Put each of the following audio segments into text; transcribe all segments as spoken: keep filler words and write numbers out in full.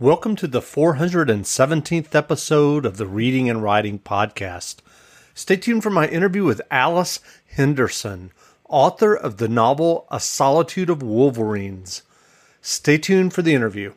Welcome to the four hundred seventeenth episode of the Reading and Writing Podcast. Stay tuned for my interview with Alice Henderson, author of the novel A Solitude of Wolverines. Stay tuned for the interview.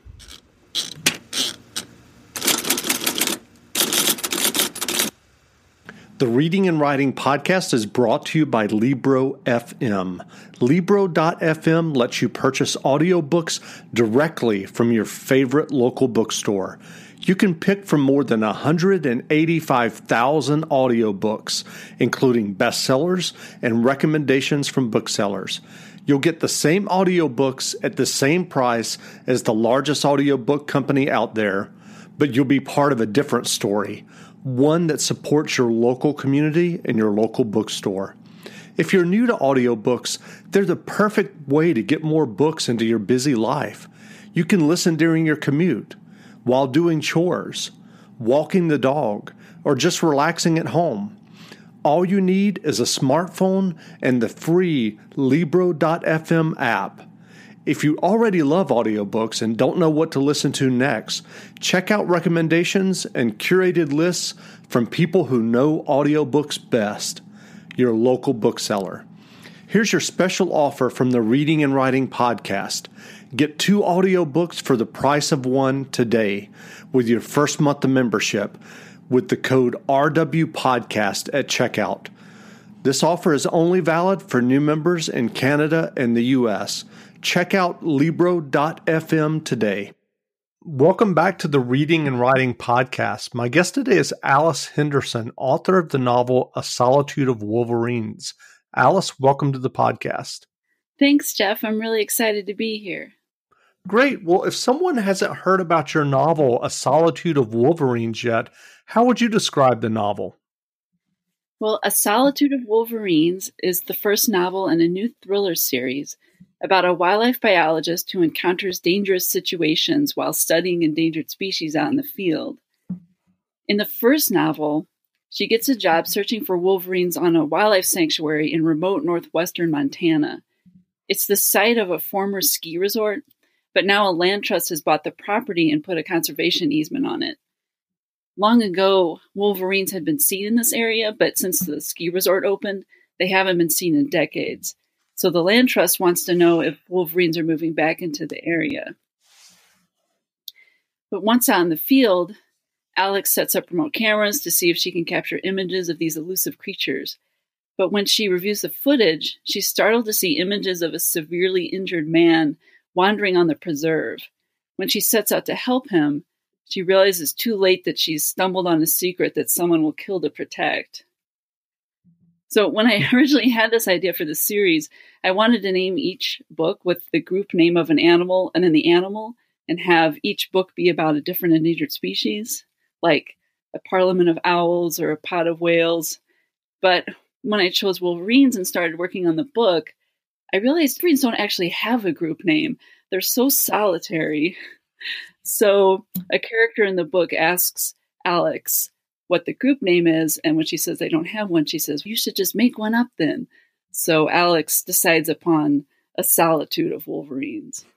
The Reading and Writing Podcast is brought to you by Libro F M. Libro dot f m lets you purchase audiobooks directly from your favorite local bookstore. You can pick from more than one hundred eighty-five thousand audiobooks, including bestsellers and recommendations from booksellers. You'll get the same audiobooks at the same price as the largest audiobook company out there, but you'll be part of a different story, one that supports your local community and your local bookstore. If you're new to audiobooks, they're the perfect way to get more books into your busy life. You can listen during your commute, while doing chores, walking the dog, or just relaxing at home. All you need is a smartphone and the free Libro dot f m app. If you already love audiobooks and don't know what to listen to next, check out recommendations and curated lists from people who know audiobooks best, your local bookseller. Here's your special offer from the Reading and Writing Podcast. Get two audiobooks for the price of one today with your first month of membership with the code R W Podcast at checkout. This offer is only valid for new members in Canada and the U S. Check out Libro dot f m today. Welcome back to the Reading and Writing Podcast. My guest today is Alice Henderson, author of the novel A Solitude of Wolverines. Alice, welcome to the podcast. Thanks, Jeff. I'm really excited to be here. Great. Well, if someone hasn't heard about your novel, A Solitude of Wolverines, yet, how would you describe the novel? Well, A Solitude of Wolverines is the first novel in a new thriller series about a wildlife biologist who encounters dangerous situations while studying endangered species out in the field. In the first novel, she gets a job searching for wolverines on a wildlife sanctuary in remote northwestern Montana. It's the site of a former ski resort, but now a land trust has bought the property and put a conservation easement on it. Long ago, wolverines had been seen in this area, but since the ski resort opened, they haven't been seen in decades. So the land trust wants to know if wolverines are moving back into the area. But once out in the field, Alex sets up remote cameras to see if she can capture images of these elusive creatures. But when she reviews the footage, she's startled to see images of a severely injured man wandering on the preserve. When she sets out to help him, she realizes too late that she's stumbled on a secret that someone will kill to protect. So when I originally had this idea for the series, I wanted to name each book with the group name of an animal and then the animal, and have each book be about a different endangered species, like a parliament of owls or a pod of whales. But when I chose wolverines and started working on the book, I realized wolverines don't actually have a group name. They're so solitary. So a character in the book asks Alex what the group name is, and when she says they don't have one, she says, you should just make one up then. So Alex decides upon A Solitude of Wolverines.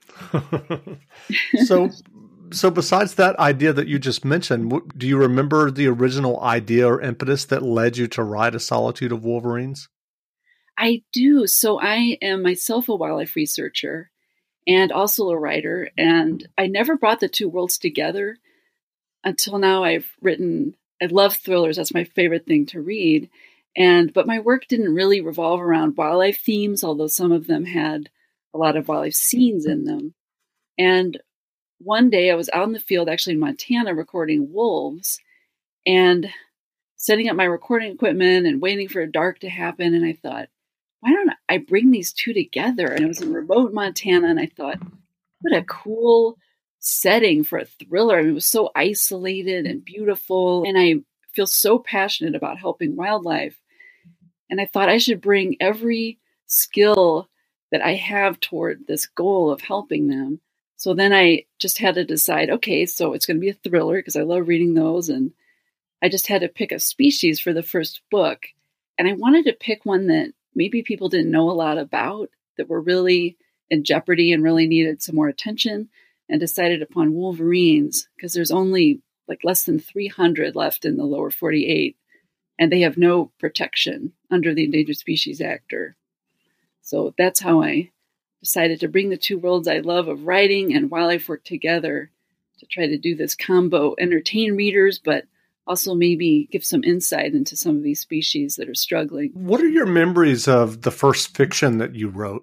so so besides that idea that you just mentioned, do you remember the original idea or impetus that led you to write A Solitude of Wolverines? I do. So I am myself a wildlife researcher and also a writer, and I never brought the two worlds together until now. I've written I love thrillers. That's my favorite thing to read. And but my work didn't really revolve around wildlife themes, although some of them had a lot of wildlife scenes in them. And one day I was out in the field, actually in Montana, recording wolves and setting up my recording equipment and waiting for dark to happen. And I thought, why don't I bring these two together? And it was in remote Montana. And I thought, what a cool setting for a thriller. I mean, it was so isolated and beautiful, and I feel so passionate about helping wildlife. And I thought I should bring every skill that I have toward this goal of helping them. So then I just had to decide, okay, so it's going to be a thriller because I love reading those, and I just had to pick a species for the first book. And I wanted to pick one that maybe people didn't know a lot about, that were really in jeopardy and really needed some more attention, and decided upon Wolverines because there's only like less than three hundred left in the lower forty-eight, and they have no protection under the Endangered Species Act. Or, so that's how I decided to bring the two worlds I love of writing and wildlife work together to try to do this combo, entertain readers, but also maybe give some insight into some of these species that are struggling. What are your memories of the first fiction that you wrote?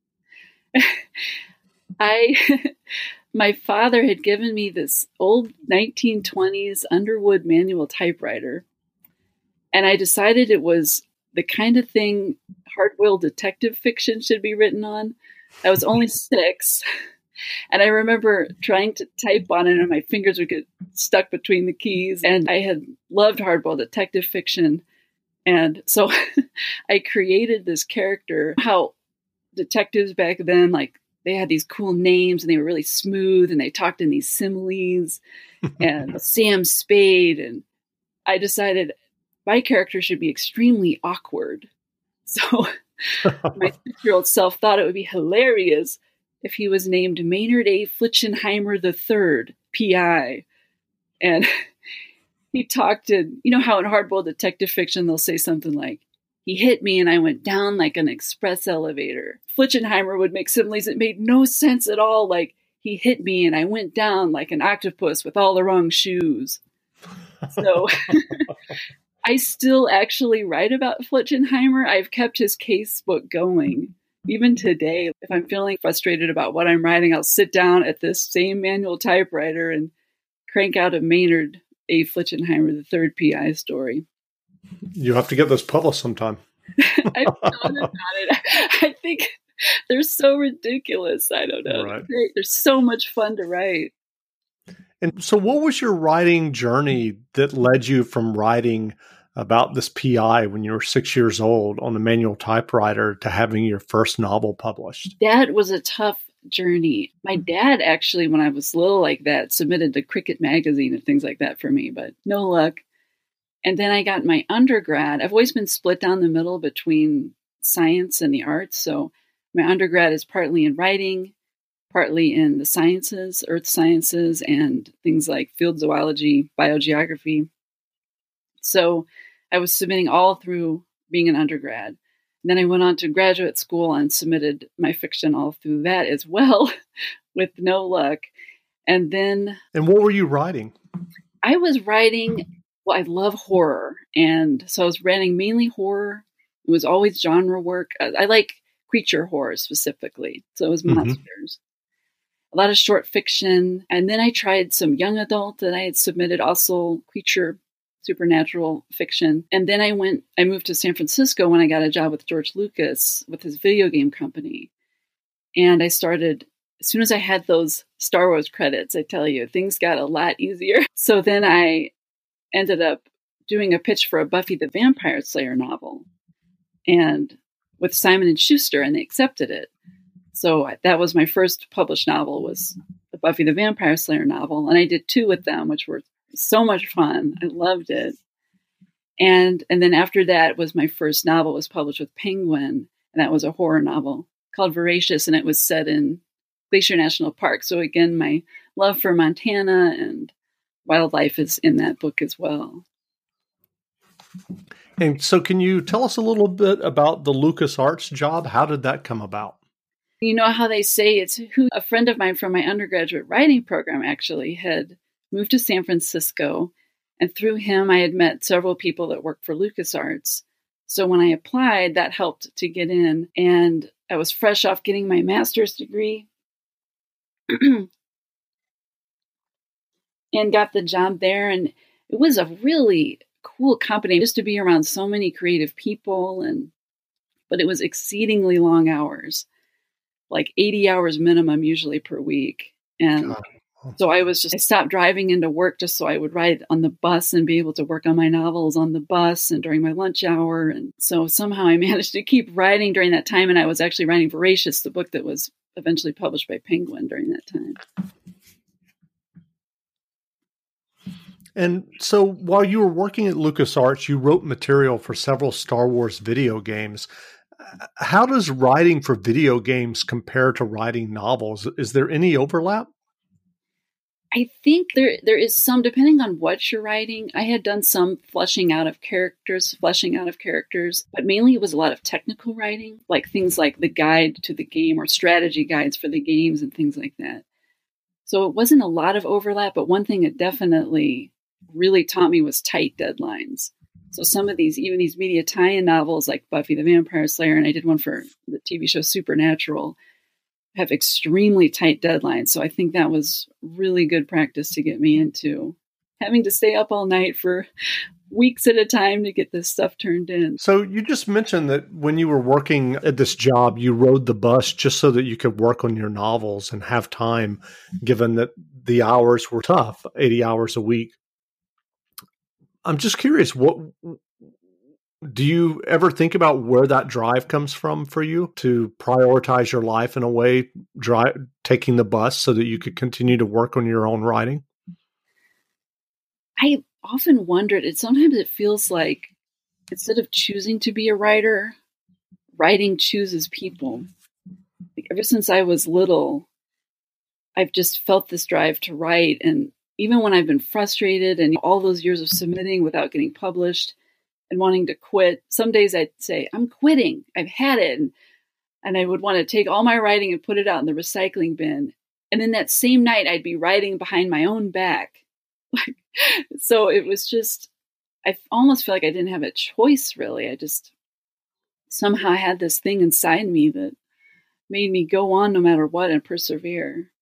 I, my father had given me this old nineteen twenties Underwood manual typewriter, and I decided it was the kind of thing hard-boiled detective fiction should be written on. I was only six, and I remember trying to type on it, and my fingers would get stuck between the keys, and I had loved hard-boiled detective fiction, and so I created this character. How detectives back then, like, they had these cool names, and they were really smooth, and they talked in these similes, and Sam Spade, and I decided my character should be extremely awkward. So my six-year-old self thought it would be hilarious if he was named Maynard A. Flitchenheimer the Third, P I. And he talked in, you know how in hard-boiled detective fiction they'll say something like, he hit me and I went down like an express elevator. Flitchenheimer would make similes that made no sense at all, like he hit me and I went down like an octopus with all the wrong shoes. So I still actually write about Flitchenheimer. I've kept his case book going. Even today, if I'm feeling frustrated about what I'm writing, I'll sit down at this same manual typewriter and crank out a Maynard A. Flitchenheimer the Third P I story. You have to get those published sometime. I've thought about it. I think they're so ridiculous. I don't know. Right. They're, they're so much fun to write. And so what was your writing journey that led you from writing about this P I when you were six years old on a manual typewriter to having your first novel published? That was a tough journey. My dad actually, when I was little like that, submitted to Cricket Magazine and things like that for me, but no luck. And then I got my undergrad. I've always been split down the middle between science and the arts. So my undergrad is partly in writing, partly in the sciences, earth sciences, and things like field zoology, biogeography. So I was submitting all through being an undergrad. And then I went on to graduate school and submitted my fiction all through that as well, with no luck. And then... And what were you writing? I was writing... Well, I love horror. And so I was writing mainly horror. It was always genre work. I, I like creature horror specifically. So it was Mm-hmm. monsters. A lot of short fiction. And then I tried some young adult that I had submitted, also creature, supernatural fiction. And then I went, I moved to San Francisco when I got a job with George Lucas with his video game company. And I started, as soon as I had those Star Wars credits, I tell you, things got a lot easier. So then I ended up doing a pitch for a Buffy the Vampire Slayer novel, and with Simon and Schuster, and they accepted it. So that was my first published novel, was the Buffy the Vampire Slayer novel. And I did two with them, which were so much fun. I loved it. And and then after that was my first novel, was published with Penguin. And that was a horror novel called Voracious. And it was set in Glacier National Park. So again, my love for Montana and wildlife is in that book as well. And so can you tell us a little bit about the LucasArts job? How did that come about? You know how they say it's who a friend of mine from my undergraduate writing program actually had moved to San Francisco. And through him, I had met several people that worked for LucasArts. So when I applied, that helped to get in. And I was fresh off getting my master's degree and got the job there. And it was a really cool company just to be around so many creative people. And but it was exceedingly long hours, like eighty hours minimum usually per week. And God. So I was just, I stopped driving into work just so I would ride on the bus and be able to work on my novels on the bus and during my lunch hour. And so somehow I managed to keep writing during that time. And I was actually writing Voracious, the book that was eventually published by Penguin during that time. And so while you were working at LucasArts, you wrote material for several Star Wars video games. How does writing for video games compare to writing novels? Is there any overlap? I think there there is some, depending on what you're writing. I had done some fleshing out of characters, fleshing out of characters, but mainly it was a lot of technical writing, like things like the guide to the game or strategy guides for the games and things like that. So it wasn't a lot of overlap, but one thing it definitely really taught me was tight deadlines. So some of these, even these media tie-in novels like Buffy the Vampire Slayer, and I did one for the T V show Supernatural, have extremely tight deadlines. So I think that was really good practice to get me into having to stay up all night for weeks at a time to get this stuff turned in. So you just mentioned that when you were working at this job, you rode the bus just so that you could work on your novels and have time, given that the hours were tough, eighty hours a week. I'm just curious, what do you ever think about where that drive comes from for you to prioritize your life in a way, drive, taking the bus so that you could continue to work on your own writing? I often wondered, it sometimes it feels like instead of choosing to be a writer, writing chooses people. Like ever since I was little, I've just felt this drive to write. And even when I've been frustrated and all those years of submitting without getting published and wanting to quit, some days I'd say, I'm quitting. I've had it. And, and I would want to take all my writing and put it out in the recycling bin. And then that same night, I'd be writing behind my own back. So it was just, I almost feel like I didn't have a choice, really. I just somehow had this thing inside me that made me go on no matter what and persevere.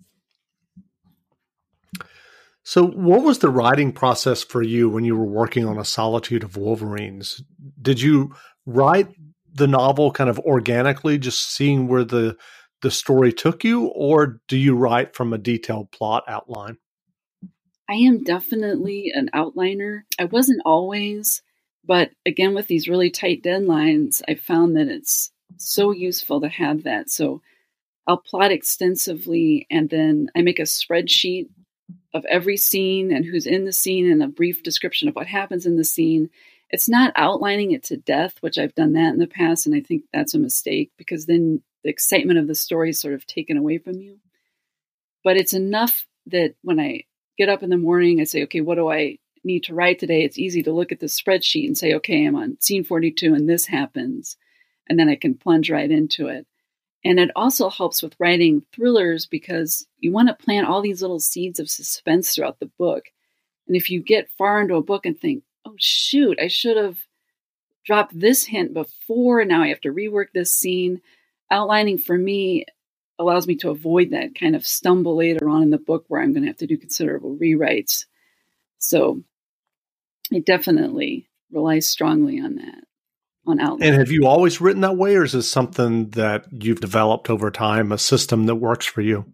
So what was the writing process for you when you were working on A Solitude of Wolverines? Did you write the novel kind of organically, just seeing where the, the story took you, or do you write from a detailed plot outline? I am definitely an outliner. I wasn't always, but again, with these really tight deadlines, I found that it's so useful to have that. So I'll plot extensively, and then I make a spreadsheet of every scene and who's in the scene and a brief description of what happens in the scene. It's not outlining it to death, which I've done that in the past, and I think that's a mistake because then the excitement of the story is sort of taken away from you. But it's enough that when I get up in the morning, I say, okay, what do I need to write today? It's easy to look at the spreadsheet and say, okay, I'm on scene forty-two and this happens. And then I can plunge right into it. And it also helps with writing thrillers because you want to plant all these little seeds of suspense throughout the book. And if you get far into a book and think, oh, shoot, I should have dropped this hint before, and now I have to rework this scene, outlining for me allows me to avoid that kind of stumble later on in the book where I'm going to have to do considerable rewrites. So I definitely rely strongly on that, on outline. And have you always written that way, or is this something that you've developed over time, a system that works for you?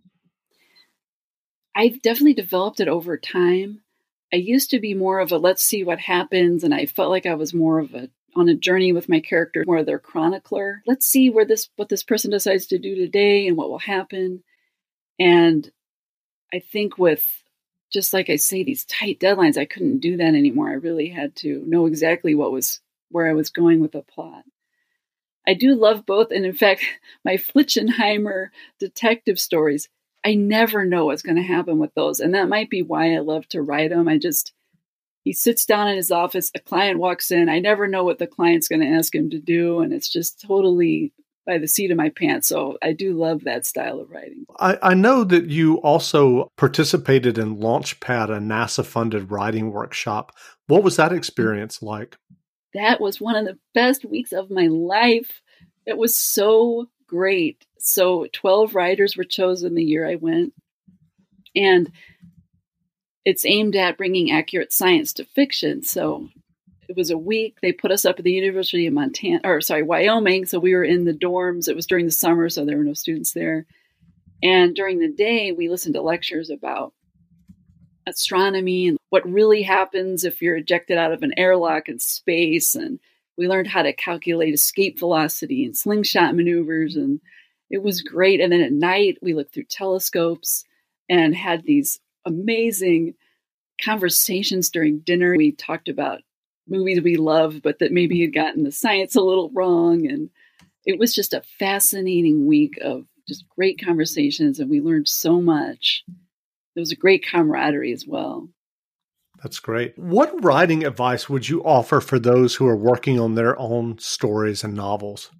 I've definitely developed it over time. I used to be more of a let's see what happens, and I felt like I was more of a on a journey with my character, more of their chronicler. Let's see where this what this person decides to do today and what will happen. And I think with, just like I say, these tight deadlines, I couldn't do that anymore. I really had to know exactly what was where I was going with the plot. I do love both. And in fact, my Flitchenheimer detective stories, I never know what's going to happen with those. And that might be why I love to write them. I just, he sits down in his office, a client walks in, I never know what the client's going to ask him to do. And it's just totally by the seat of my pants. So I do love that style of writing. I, I know that you also participated in Launchpad, a NASA-funded writing workshop. What was that experience like? That was one of the best weeks of my life. It was so great. So twelve writers were chosen the year I went. And it's aimed at bringing accurate science to fiction. So it was a week. They put us up at the University of Montana, or sorry, Wyoming. So we were in the dorms. It was during the summer, so there were no students there. And during the day, we listened to lectures about astronomy and what really happens if you're ejected out of an airlock in space. And we learned how to calculate escape velocity and slingshot maneuvers. And it was great. And then at night, we looked through telescopes and had these amazing conversations during dinner. We talked about movies we love, but that maybe had gotten the science a little wrong. And it was just a fascinating week of just great conversations. And we learned so much. it was a great camaraderie as well. That's great. What writing advice would you offer for those who are working on their own stories and novels?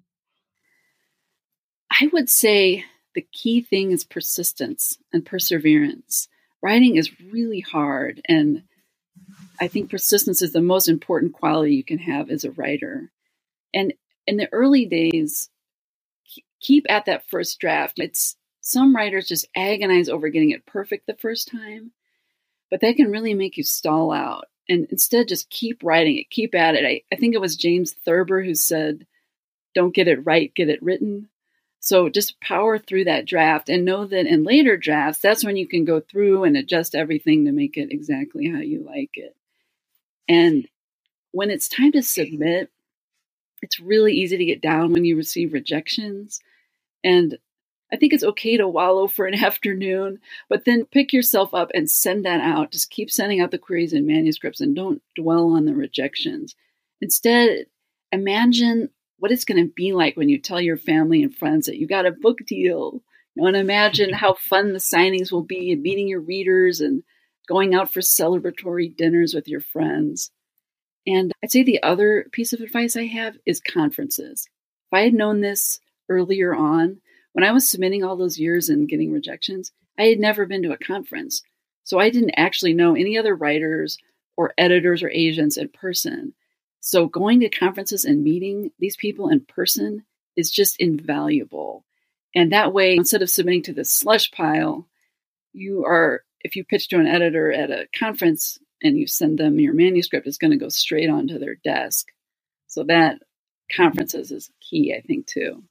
I would say the key thing is persistence and perseverance. Writing is really hard, and I think persistence is the most important quality you can have as a writer. And in the early days, keep at that first draft. It's some writers just agonize over getting it perfect the first time, but that can really make you stall out. And instead, just keep writing it, keep at it. I, I think it was James Thurber who said, don't get it right, get it written. So just power through that draft and know that in later drafts, that's when you can go through and adjust everything to make it exactly how you like it. And when it's time to submit, it's really easy to get down when you receive rejections. And I think it's okay to wallow for an afternoon, but then pick yourself up and send that out. Just keep sending out the queries and manuscripts and don't dwell on the rejections. Instead, imagine what it's going to be like when you tell your family and friends that you got a book deal. You know, and imagine how fun the signings will be and meeting your readers and going out for celebratory dinners with your friends. And I'd say the other piece of advice I have is conferences. If I had known this earlier on, when I was submitting all those years and getting rejections, I had never been to a conference. So I didn't actually know any other writers or editors or agents in person. So going to conferences and meeting these people in person is just invaluable. And that way, instead of submitting to the slush pile, you are, if you pitch to an editor at a conference and you send them your manuscript, it's going to go straight onto their desk. So that conferences is key, I think, too.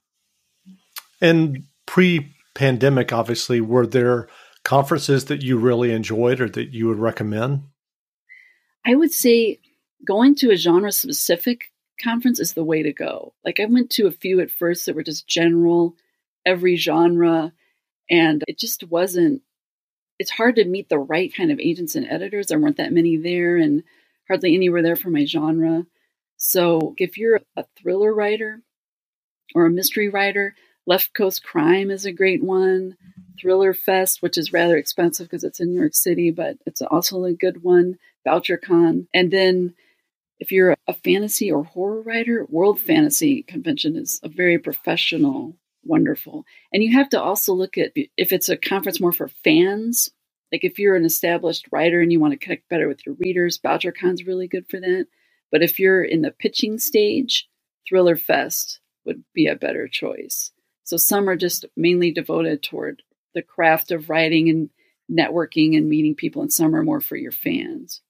And pre-pandemic, obviously, were there conferences that you really enjoyed or that you would recommend? I would say going to a genre-specific conference is the way to go. Like I went to a few at first that were just general, every genre, and it just wasn't, it's hard to meet the right kind of agents and editors. There weren't that many there and hardly any were there for my genre. So if you're a thriller writer or a mystery writer, Left Coast Crime is a great one. Thriller Fest, which is rather expensive because it's in New York City, but it's also a good one. VoucherCon. And then if you're a fantasy or horror writer, World Fantasy Convention is a very professional, wonderful. And you have to also look at if it's a conference more for fans. Like if you're an established writer and you want to connect better with your readers, VoucherCon's really good for that. But if you're in the pitching stage, Thriller Fest would be a better choice. So some are just mainly devoted toward the craft of writing and networking and meeting people, and some are more for your fans.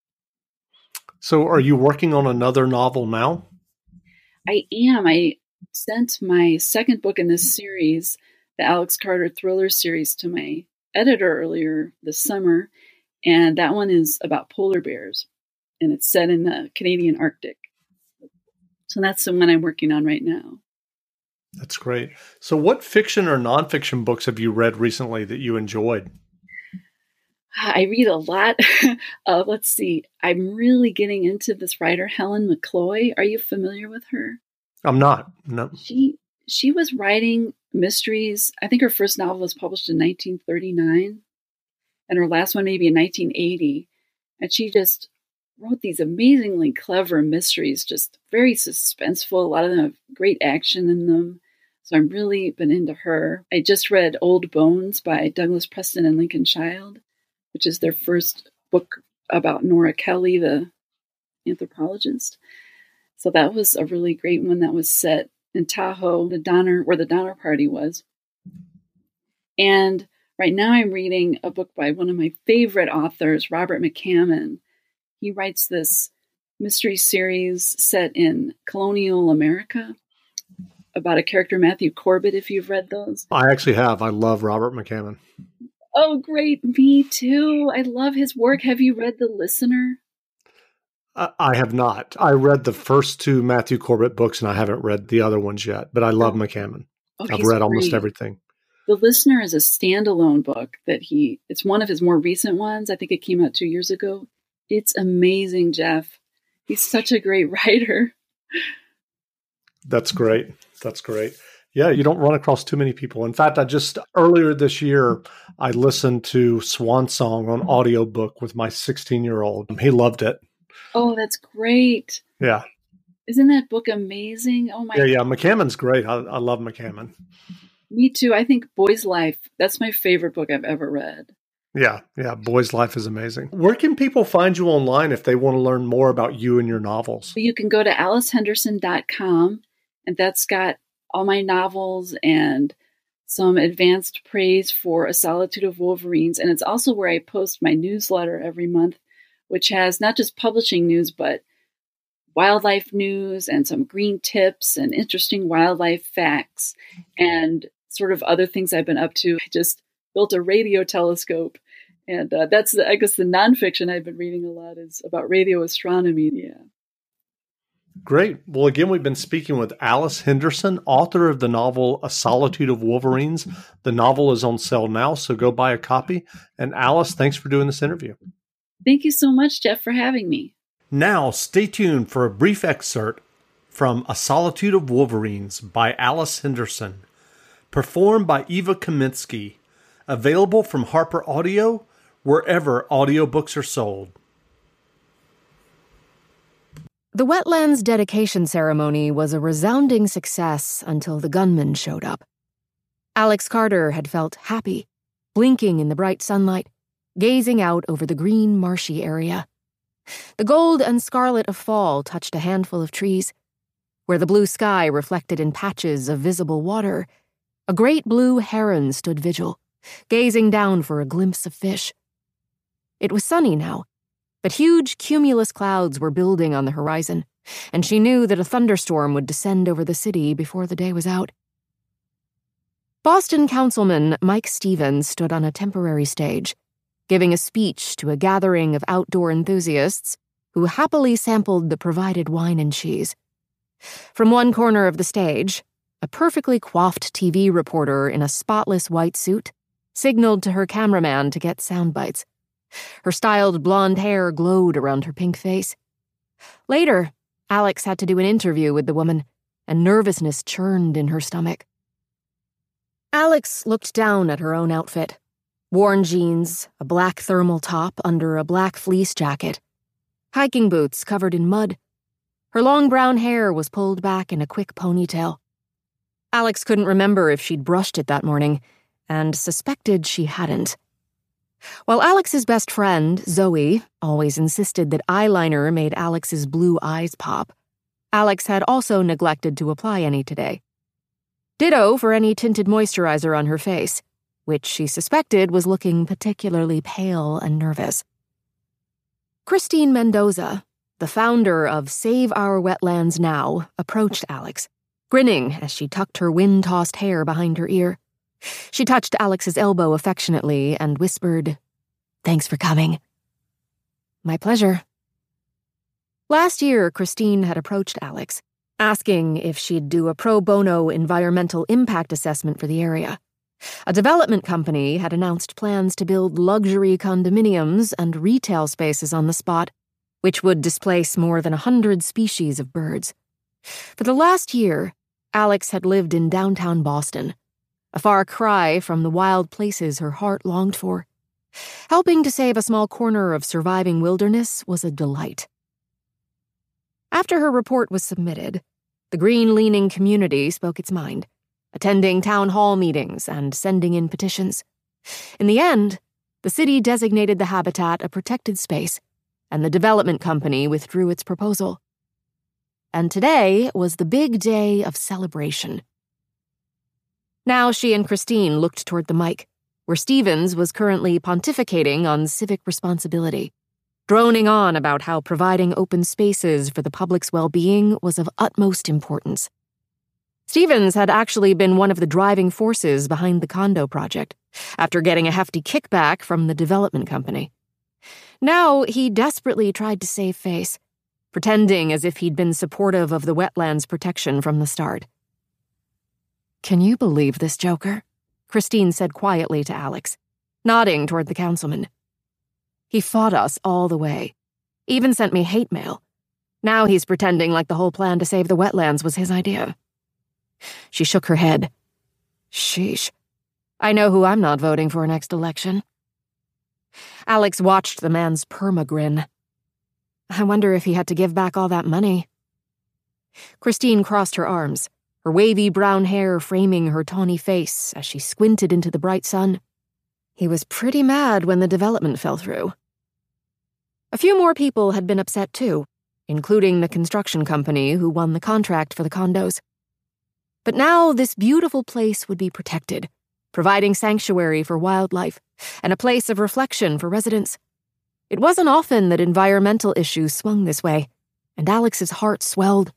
So are you working on another novel now? I am. I sent my second book in this series, the Alex Carter Thriller series, to my editor earlier this summer. And that one is about polar bears. And it's set in the Canadian Arctic. So that's the one I'm working on right now. That's great. So what fiction or nonfiction books have you read recently that you enjoyed? I read a lot. uh, let's see. I'm really getting into this writer, Helen McCloy. Are you familiar with her? I'm not. No. She she was writing mysteries. I think her first novel was published in nineteen thirty-nine, and her last one maybe in nineteen eighty. And she just wrote these amazingly clever mysteries, just very suspenseful. A lot of them have great action in them. So I'm really been into her. I just read Old Bones by Douglas Preston and Lincoln Child, which is their first book about Nora Kelly, the anthropologist. So that was a really great one that was set in Tahoe, the Donner, where the Donner Party was. And right now I'm reading a book by one of my favorite authors, Robert McCammon. He writes this mystery series set in colonial America about a character, Matthew Corbett, if you've read those. I actually have. I love Robert McCammon. Oh, great. Me too. I love his work. Have you read The Listener? I, I have not. I read the first two Matthew Corbett books and I haven't read the other ones yet, but I love oh. McCammon. Oh, I've read almost great. everything. The Listener is a standalone book that he, it's one of his more recent ones. I think it came out two years ago. It's amazing, Jeff. He's such a great writer. That's great. That's great. Yeah, you don't run across too many people. In fact, I just, earlier this year, I listened to Swan Song on audiobook with my sixteen-year-old. He loved it. Oh, that's great. Yeah. Isn't that book amazing? Oh, my Yeah, yeah. God. McCammon's great. I, I love McCammon. Me too. I think Boy's Life, that's my favorite book I've ever read. Yeah, yeah. Boy's Life is amazing. Where can people find you online if they want to learn more about you and your novels? You can go to alice henderson dot com, and that's got all my novels and some advanced praise for A Solitude of Wolverines. And it's also where I post my newsletter every month, which has not just publishing news, but wildlife news and some green tips and interesting wildlife facts and sort of other things I've been up to. I just built a radio telescope. And uh, that's, the, I guess, the nonfiction I've been reading a lot is about radio astronomy. Yeah. Great. Well, again, we've been speaking with Alice Henderson, author of the novel A Solitude of Wolverines. The novel is on sale now, so go buy a copy. And Alice, thanks for doing this interview. Thank you so much, Jeff, for having me. Now, stay tuned for a brief excerpt from A Solitude of Wolverines by Alice Henderson, performed by Eva Kaminsky, available from Harper Audio, wherever audiobooks are sold. The wetlands dedication ceremony was a resounding success until the gunman showed up. Alex Carter had felt happy, blinking in the bright sunlight, gazing out over the green, marshy area. The gold and scarlet of fall touched a handful of trees. Where the blue sky reflected in patches of visible water, a great blue heron stood vigil, gazing down for a glimpse of fish. It was sunny now, but huge cumulus clouds were building on the horizon, and she knew that a thunderstorm would descend over the city before the day was out. Boston Councilman Mike Stevens stood on a temporary stage, giving a speech to a gathering of outdoor enthusiasts who happily sampled the provided wine and cheese. From one corner of the stage, a perfectly coiffed T V reporter in a spotless white suit signaled to her cameraman to get sound bites. Her styled blonde hair glowed around her pink face. Later, Alex had to do an interview with the woman, and nervousness churned in her stomach. Alex looked down at her own outfit. Worn jeans, a black thermal top under a black fleece jacket, hiking boots covered in mud. Her long brown hair was pulled back in a quick ponytail. Alex couldn't remember if she'd brushed it that morning, and suspected she hadn't. While Alex's best friend, Zoe, always insisted that eyeliner made Alex's blue eyes pop, Alex had also neglected to apply any today. Ditto for any tinted moisturizer on her face, which she suspected was looking particularly pale and nervous. Christine Mendoza, the founder of Save Our Wetlands Now, approached Alex, grinning as she tucked her wind-tossed hair behind her ear. She touched Alex's elbow affectionately and whispered, "Thanks for coming." "My pleasure." Last year, Christine had approached Alex, asking if she'd do a pro bono environmental impact assessment for the area. A development company had announced plans to build luxury condominiums and retail spaces on the spot, which would displace more than a hundred species of birds. For the last year, Alex had lived in downtown Boston, a far cry from the wild places her heart longed for. Helping to save a small corner of surviving wilderness was a delight. After her report was submitted, the green-leaning community spoke its mind, attending town hall meetings and sending in petitions. In the end, the city designated the habitat a protected space, and the development company withdrew its proposal. And today was the big day of celebration. Now she and Christine looked toward the mic, where Stevens was currently pontificating on civic responsibility, droning on about how providing open spaces for the public's well-being was of utmost importance. Stevens had actually been one of the driving forces behind the condo project, after getting a hefty kickback from the development company. Now he desperately tried to save face, pretending as if he'd been supportive of the wetlands protection from the start. "Can you believe this joker?" Christine said quietly to Alex, nodding toward the councilman. "He fought us all the way. Even sent me hate mail. Now he's pretending like the whole plan to save the wetlands was his idea." She shook her head. Sheesh. I know who I'm not voting for next election. Alex watched the man's perma-grin. I wonder if he had to give back all that money. Christine crossed her arms, her wavy brown hair framing her tawny face as she squinted into the bright sun. He was pretty mad when the development fell through. A few more people had been upset too, including the construction company who won the contract for the condos. But now this beautiful place would be protected, providing sanctuary for wildlife and a place of reflection for residents. It wasn't often that environmental issues swung this way, and Alex's heart swelled.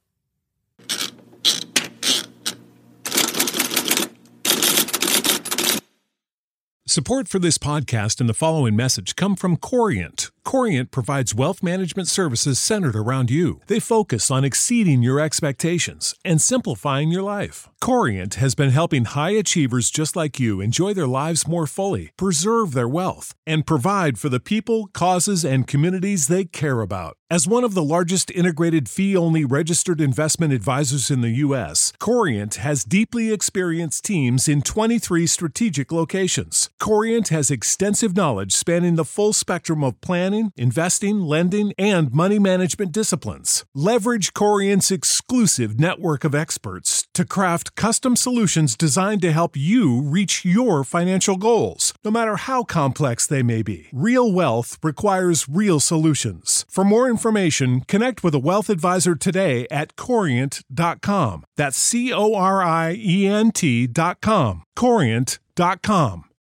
Support for this podcast and the following message come from Corient. Corient provides wealth management services centered around you. They focus on exceeding your expectations and simplifying your life. Corient has been helping high achievers just like you enjoy their lives more fully, preserve their wealth, and provide for the people, causes, and communities they care about. As one of the largest integrated fee-only registered investment advisors in the U S, Corient has deeply experienced teams in twenty-three strategic locations. Corient has extensive knowledge spanning the full spectrum of planning, investing, lending, and money management disciplines. Leverage Corient's exclusive network of experts to craft custom solutions designed to help you reach your financial goals, no matter how complex they may be. Real wealth requires real solutions. For more information, connect with a wealth advisor today at corient dot com. That's C O R I E N T dot com. corient dot com.